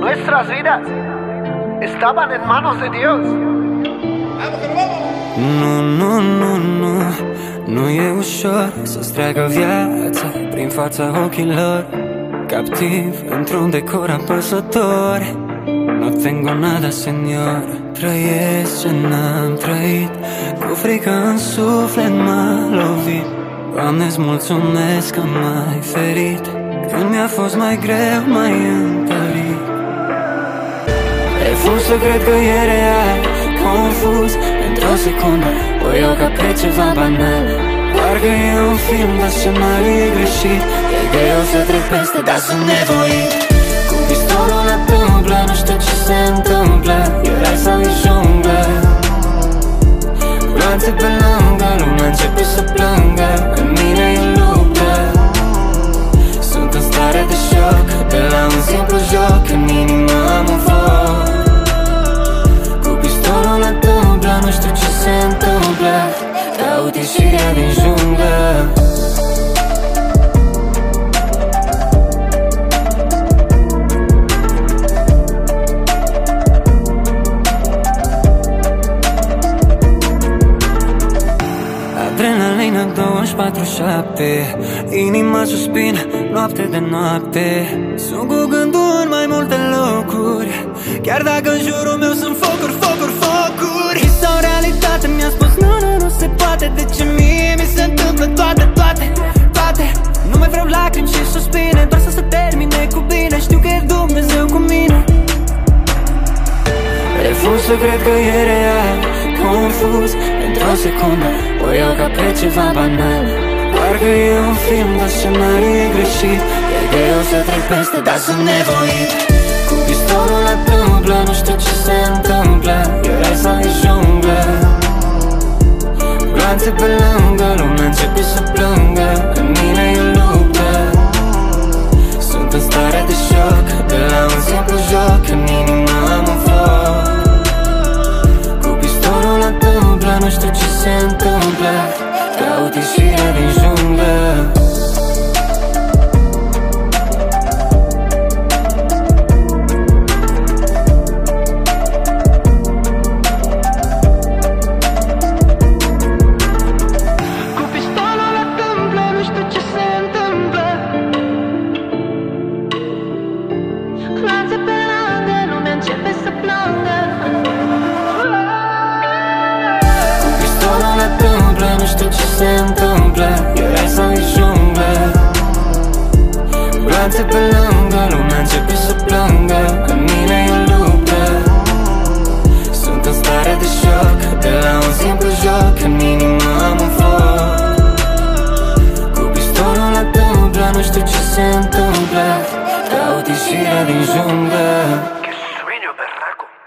Nuestras vidas estaban en manos de Dios. Nu e ușor să-ți treacă viața prin fața ochilor, captiv într-un decor apăsător. No tengo nada, señor. Trăiesc ce n-am trăit, cu frică în suflet m-a lovit. Doamne-ți mulțumesc că m-ai ferit, când mi-a fost mai greu, m-ai întărit. Refuz să cred că e real, confuz într-o secundă, o iau ca pe ceva banal. Parcă e un film, dar scenariul e greșit. E greu să trec peste, dar sunt nevoit. Cu pistolul la tâmplă, nu știu ce se întâmplă, e rai sau e junglă. Lanțe pe lângă, lumea începe să plângă, în mine e luptă. Sunt în stare de șoc, de la un simplu joc, în inimă am un foc. Cu pistolul la tâmplă, nu știu ce se întâmplă, caut ieșirea din junglă. Adrenalină 24/7, inima suspină noapte de noapte. Sunt cu gândul în mai multe locuri, chiar dacă în jurul meu sunt focuri, focuri, focuri. Și sau realitate mi-a spus nu se poate. De ce mie mi se întâmplă toate. Nu mai vreau lacrimi și suspine, doar să se termine cu bine. Știu că e Dumnezeu cu mine. Refuz să cred că e real, confuz într-o secundă, o iau ca pe ceva banal. Parcă e un film, dar scenariul e greșit. E greu să trec peste, dar sunt nevoit. Cu pistolul la tâmplă, nu știu ce se întâmplă, e rai sau e junglă. Lanțe pe lângă, lumea începe să plângă, în mine e luptă. Sunt în stare de șoc, de la un simplu joc, în inimă am un foc. Cu pistolul la tâmplă, nu știu ce se întâmplă, caut ieșirea din junglă. Nu știu ce se întâmplă, e rai sau e junglă. Lanțe pe lângă, lumea începe să plângă, în mine e luptă. Sunt în stare de șoc, de la un simplu joc, în inimă am un foc. Cu pistolul la tâmplă, nu știu ce se întâmplă, caut ieșirea din junglă. Que sueño berraco.